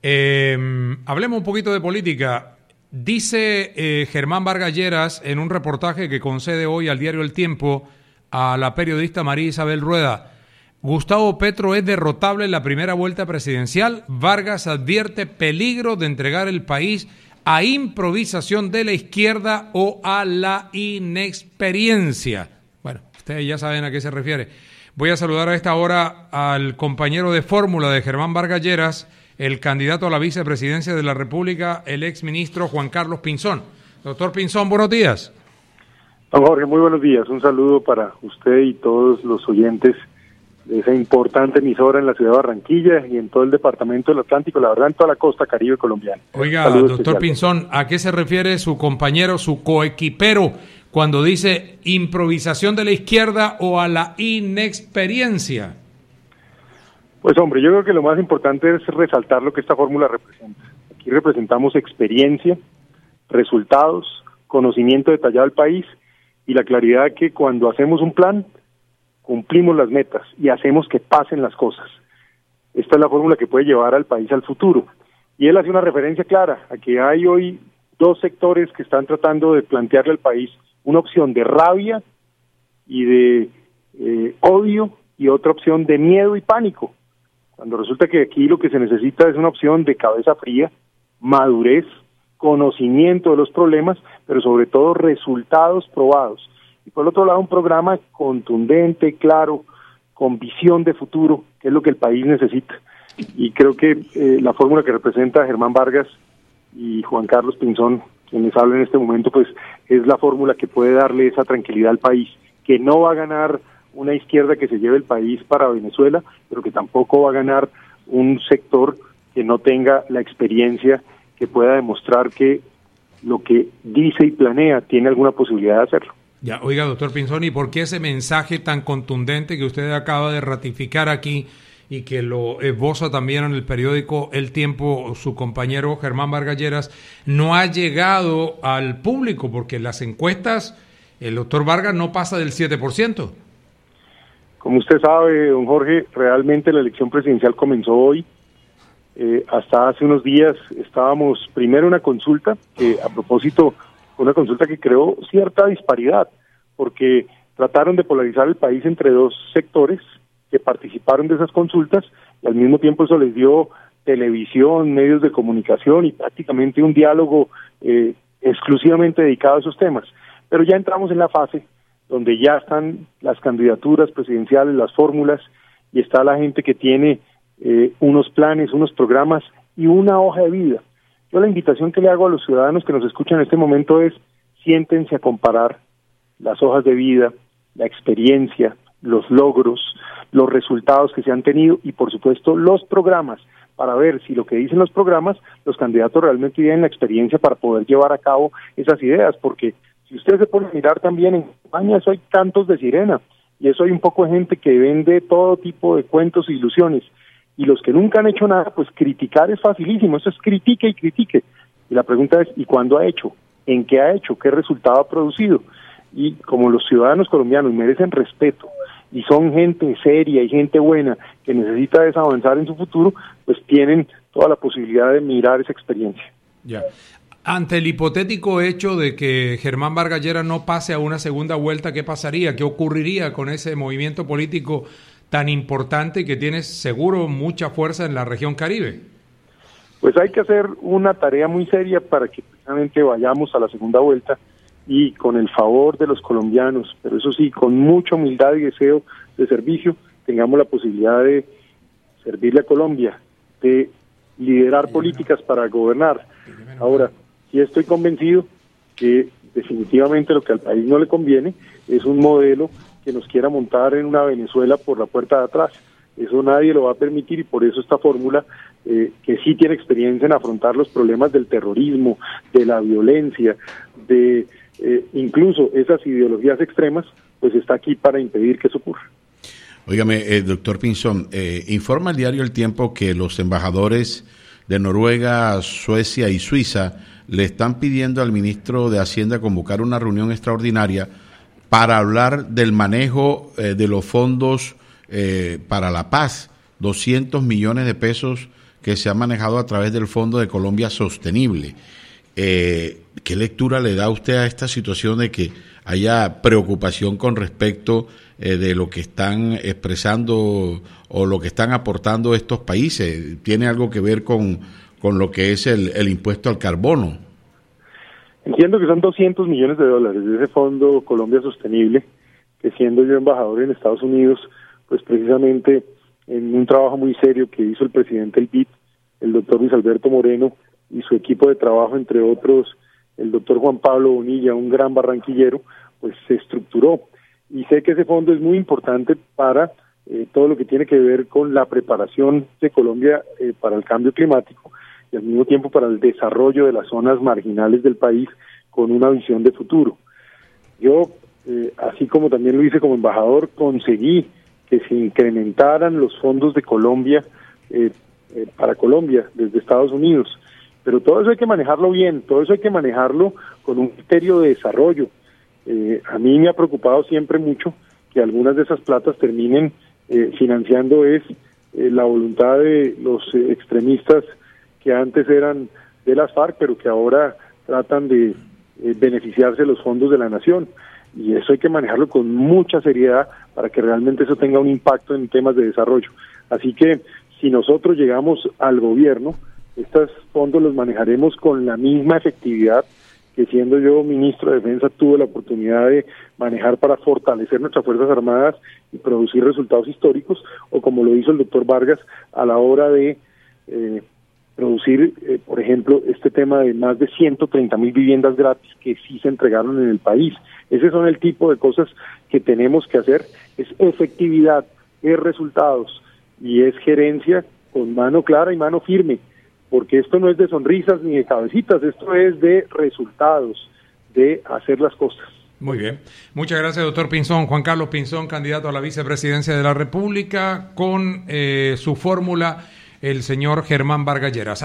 Hablemos un poquito de política. Dice Germán Vargas Lleras en un reportaje que concede hoy al diario El Tiempo a la periodista María Isabel Rueda: Gustavo Petro es derrotable en la primera vuelta presidencial. Vargas advierte peligro de entregar el país a improvisación de la izquierda o a la inexperiencia. Bueno, ustedes ya saben a qué se refiere. Voy a saludar a esta hora al compañero de fórmula de Germán Vargas Lleras, el candidato a la vicepresidencia de la República, el exministro Juan Carlos Pinzón. Doctor Pinzón, buenos días. Don Jorge, muy buenos días. Un saludo para usted y todos los oyentes de esa importante emisora en la ciudad de Barranquilla y en todo el departamento del Atlántico, la verdad en toda la costa caribe colombiana. Oiga, doctor Pinzón, ¿a qué se refiere su compañero, su coequipero, cuando dice improvisación de la izquierda o a la inexperiencia? Pues hombre, yo creo que lo más importante es resaltar lo que esta fórmula representa. Aquí representamos experiencia, resultados, conocimiento detallado del país y la claridad de que cuando hacemos un plan, cumplimos las metas y hacemos que pasen las cosas. Esta es la fórmula que puede llevar al país al futuro. Y él hace una referencia clara a que hay hoy dos sectores que están tratando de plantearle al país una opción de rabia y de odio y otra opción de miedo y pánico. Cuando resulta que aquí lo que se necesita es una opción de cabeza fría, madurez, conocimiento de los problemas, pero sobre todo resultados probados. Y por otro lado, un programa contundente, claro, con visión de futuro, que es lo que el país necesita. Y creo que la fórmula que representa Germán Vargas y Juan Carlos Pinzón, quienes hablan en este momento, pues es la fórmula que puede darle esa tranquilidad al país, que no va a ganar una izquierda que se lleve el país para Venezuela, pero que tampoco va a ganar un sector que no tenga la experiencia que pueda demostrar que lo que dice y planea tiene alguna posibilidad de hacerlo. Ya, oiga, doctor Pinzón, ¿y por qué ese mensaje tan contundente que usted acaba de ratificar aquí y que lo esboza también en el periódico El Tiempo su compañero Germán Vargas Lleras no ha llegado al público? Porque en las encuestas el doctor Vargas no pasa del 7%. Como usted sabe, don Jorge, realmente la elección presidencial comenzó hoy. Hasta hace unos días estábamos primero en una consulta, que a propósito fue una consulta que creó cierta disparidad, porque trataron de polarizar el país entre dos sectores que participaron de esas consultas, y al mismo tiempo eso les dio televisión, medios de comunicación y prácticamente un diálogo exclusivamente dedicado a esos temas. Pero ya entramos en la fase donde ya están las candidaturas presidenciales, las fórmulas, y está la gente que tiene unos planes, unos programas y una hoja de vida. Yo la invitación que le hago a los ciudadanos que nos escuchan en este momento es: siéntense a comparar las hojas de vida, la experiencia, los logros, los resultados que se han tenido y por supuesto los programas, para ver si lo que dicen los programas, los candidatos realmente tienen la experiencia para poder llevar a cabo esas ideas, porque si ustedes se ponen a mirar también en España, eso hay cantos de sirena, y eso hay un poco de gente que vende todo tipo de cuentos e ilusiones, y los que nunca han hecho nada, pues criticar es facilísimo, eso es critique y critique, y la pregunta es: ¿y cuándo ha hecho? ¿En qué ha hecho? ¿Qué resultado ha producido? Y como los ciudadanos colombianos merecen respeto, y son gente seria y gente buena que necesita avanzar en su futuro, pues tienen toda la posibilidad de mirar esa experiencia. Ya. Ante el hipotético hecho de que Germán Vargas Lleras no pase a una segunda vuelta, ¿qué pasaría? ¿Qué ocurriría con ese movimiento político tan importante que tiene seguro mucha fuerza en la región Caribe? Pues hay que hacer una tarea muy seria para que precisamente vayamos a la segunda vuelta y con el favor de los colombianos, pero eso sí, con mucha humildad y deseo de servicio, tengamos la posibilidad de servirle a Colombia, de liderar políticas para gobernar. Ahora, sí estoy convencido que definitivamente lo que al país no le conviene es un modelo que nos quiera montar en una Venezuela por la puerta de atrás. Eso nadie lo va a permitir, y por eso esta fórmula, que sí tiene experiencia en afrontar los problemas del terrorismo, de la violencia, de incluso esas ideologías extremas, pues está aquí para impedir que eso ocurra. Óigame, doctor Pinzón, informa el diario El Tiempo que los embajadores de Noruega, Suecia y Suiza le están pidiendo al ministro de Hacienda convocar una reunión extraordinaria para hablar del manejo de los fondos para la paz, 200 millones de pesos que se ha manejado a través del Fondo de Colombia Sostenible. ¿Qué lectura le da usted a esta situación de que haya preocupación con respecto de lo que están expresando o lo que están aportando estos países? ¿Tiene algo que ver con lo que es el impuesto al carbono? Entiendo que son $200 millones de ese Fondo Colombia Sostenible, que siendo yo embajador en Estados Unidos, pues precisamente en un trabajo muy serio que hizo el presidente del BID, el doctor Luis Alberto Moreno, y su equipo de trabajo, entre otros, el doctor Juan Pablo Bonilla, un gran barranquillero, pues se estructuró. Y sé que ese fondo es muy importante para todo lo que tiene que ver con la preparación de Colombia para el cambio climático y al mismo tiempo para el desarrollo de las zonas marginales del país con una visión de futuro. Yo, así como también lo hice como embajador, conseguí que se incrementaran los fondos de Colombia para Colombia desde Estados Unidos. Pero todo eso hay que manejarlo bien, todo eso hay que manejarlo con un criterio de desarrollo. A mí me ha preocupado siempre mucho que algunas de esas platas terminen financiando la voluntad de los extremistas que antes eran de las FARC, pero que ahora tratan de beneficiarse de los fondos de la nación. Y eso hay que manejarlo con mucha seriedad para que realmente eso tenga un impacto en temas de desarrollo. Así que si nosotros llegamos al gobierno, estos fondos los manejaremos con la misma efectividad que siendo yo ministro de Defensa tuve la oportunidad de manejar para fortalecer nuestras Fuerzas Armadas y producir resultados históricos, o como lo hizo el doctor Vargas a la hora de producir, por ejemplo, este tema de más de 130,000 viviendas gratis que sí se entregaron en el país. Ese son el tipo de cosas que tenemos que hacer, es efectividad, es resultados y es gerencia con mano clara y mano firme. Porque esto no es de sonrisas ni de cabecitas, esto es de resultados, de hacer las cosas. Muy bien. Muchas gracias, doctor Pinzón. Juan Carlos Pinzón, candidato a la vicepresidencia de la República, con su fórmula, el señor Germán Vargas Lleras.